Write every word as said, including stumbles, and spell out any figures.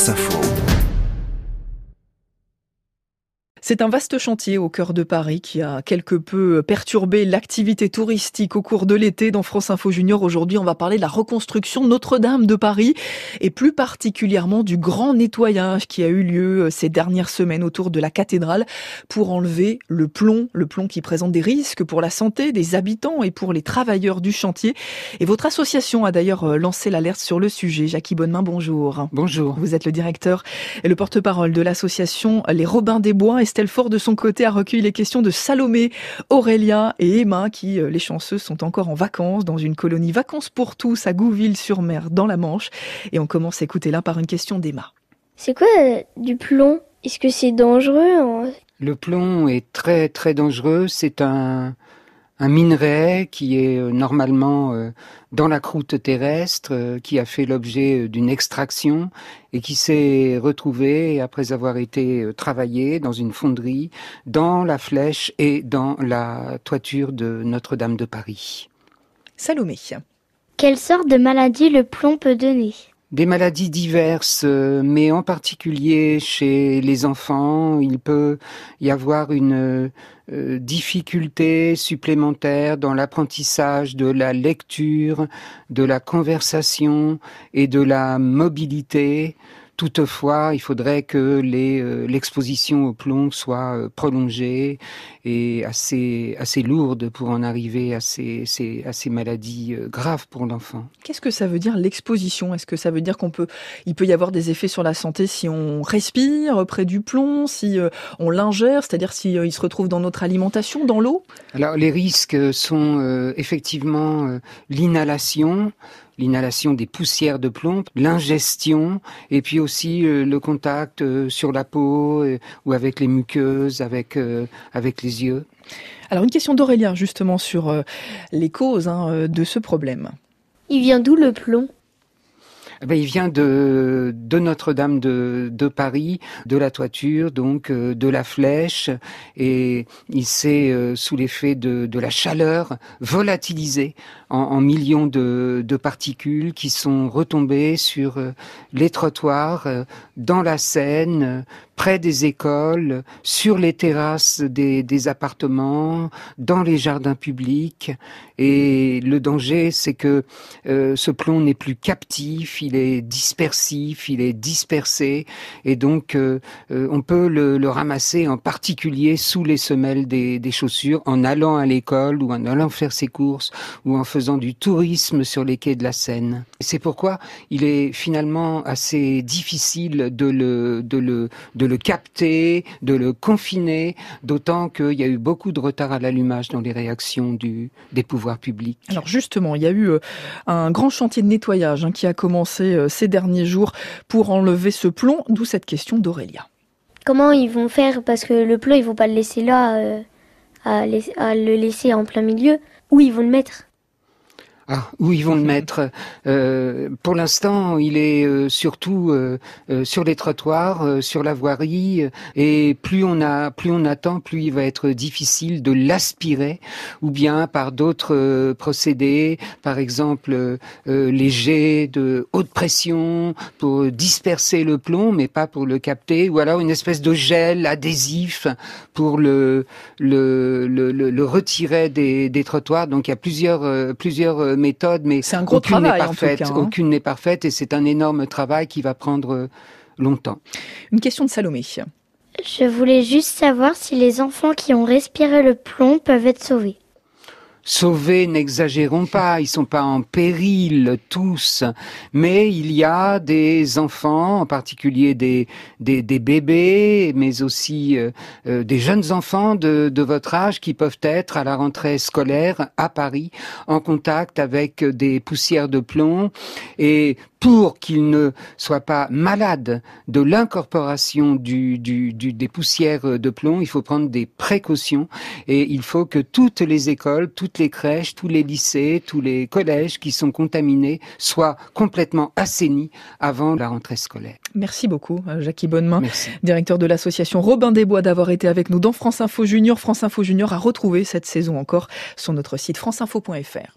France Info. C'est un vaste chantier au cœur de Paris qui a quelque peu perturbé l'activité touristique au cours de l'été. Dans France Info Junior, aujourd'hui, on va parler de la reconstruction de Notre-Dame de Paris et plus particulièrement du grand nettoyage qui a eu lieu ces dernières semaines autour de la cathédrale pour enlever le plomb, le plomb qui présente des risques pour la santé des habitants et pour les travailleurs du chantier. Et votre association a d'ailleurs lancé l'alerte sur le sujet. Jackie Bonnemain, bonjour. Bonjour. Vous êtes le directeur et le porte-parole de l'association Les Robins des Bois. Estelle Faure, de son côté, a recueilli les questions de Salomé, Aurélien et Emma, qui, les chanceux, sont encore en vacances dans une colonie Vacances pour tous à Gouville-sur-Mer, dans la Manche. Et on commence à écouter là par une question d'Emma. C'est quoi euh, du plomb? Est-ce que c'est dangereux? Le plomb est très très dangereux. C'est un, un minerai qui est euh, normalement euh, dans la croûte terrestre, euh, qui a fait l'objet d'une extraction et qui s'est retrouvé, après avoir été euh, travaillé dans une fonderie, dans la Flèche et dans la toiture de Notre-Dame de Paris. Salomé. Quelle sorte de maladie le plomb peut donner? Des maladies diverses, mais en particulier chez les enfants, il peut y avoir une euh, difficulté supplémentaire dans l'apprentissage de la lecture, de la conversation et de la mobilité. Toutefois, il faudrait que les, euh, l'exposition au plomb soit euh, prolongée et assez, assez lourde pour en arriver à ces, ces, à ces maladies euh, graves pour l'enfant. Qu'est-ce que ça veut dire l'exposition? Est-ce que ça veut dire qu'on peut, il peut y avoir des effets sur la santé si on respire près du plomb, si euh, on l'ingère, c'est-à-dire si euh, il se retrouve dans notre alimentation, dans l'eau? Alors, les risques sont euh, effectivement euh, l'inhalation, l'inhalation des poussières de plomb, l'ingestion, et puis aussi euh, le contact euh, sur la peau euh, ou avec les muqueuses, avec euh, avec les yeux. Alors une question d'Aurélien justement sur euh, les causes hein, de ce problème. Il vient d'où le plomb? Eh ben, il vient de, de Notre-Dame de, de Paris, de la toiture, donc euh, de la Flèche, et il s'est, euh, sous l'effet de, de la chaleur, volatilisé en, en millions de, de particules qui sont retombées sur euh, les trottoirs, euh, dans la Seine, euh, près des écoles, sur les terrasses des, des appartements, dans les jardins publics. Et le danger, c'est que euh, ce plomb n'est plus captif, il est dispersif, il est dispersé, et donc euh, euh, on peut le, le ramasser en particulier sous les semelles des, des chaussures, en allant à l'école ou en allant faire ses courses ou en faisant du tourisme sur les quais de la Seine. C'est pourquoi il est finalement assez difficile de le, de le, de le capter, de le confiner, d'autant qu'il y a eu beaucoup de retard à l'allumage dans les réactions du, des pouvoirs publics. Alors justement, il y a eu euh, un grand chantier de nettoyage hein, qui a commencé euh, ces derniers jours pour enlever ce plomb, d'où cette question d'Aurélia. Comment ils vont faire? Parce que le plomb, ils vont pas le laisser là, euh, à, laisser, à le laisser en plein milieu. Où ils vont le mettre? Ah, où ils vont le mettre? euh, Pour l'instant, il est euh, surtout euh, euh, sur les trottoirs, euh, sur la voirie, euh, et plus on a, plus on attend, plus il va être difficile de l'aspirer, ou bien par d'autres euh, procédés, par exemple euh, euh, les jets de haute pression pour disperser le plomb, mais pas pour le capter, ou alors une espèce de gel adhésif pour le le le, le, le retirer des, des trottoirs. Donc il y a plusieurs euh, plusieurs méthode, mais c'est un gros aucune travail, n'est parfaite. en tout cas, hein. Aucune n'est parfaite et c'est un énorme travail qui va prendre longtemps. Une question de Salomé. Je voulais juste savoir si les enfants qui ont respiré le plomb peuvent être sauvés. Sauvés, n'exagérons pas, ils sont pas en péril tous, mais il y a des enfants, en particulier des des, des bébés, mais aussi euh, euh, des jeunes enfants de, de votre âge qui peuvent être à la rentrée scolaire à Paris en contact avec des poussières de plomb, et pour qu'ils ne soient pas malades de l'incorporation du, du, du, des poussières de plomb, il faut prendre des précautions et il faut que toutes les écoles, toutes les crèches, tous les lycées, tous les collèges qui sont contaminés soient complètement assainis avant la rentrée scolaire. Merci beaucoup, Jackie Bonnemain, Merci. Directeur de l'association Robins des Bois, d'avoir été avec nous dans France Info Junior. France Info Junior a retrouvé cette saison encore sur notre site franceinfo point fr.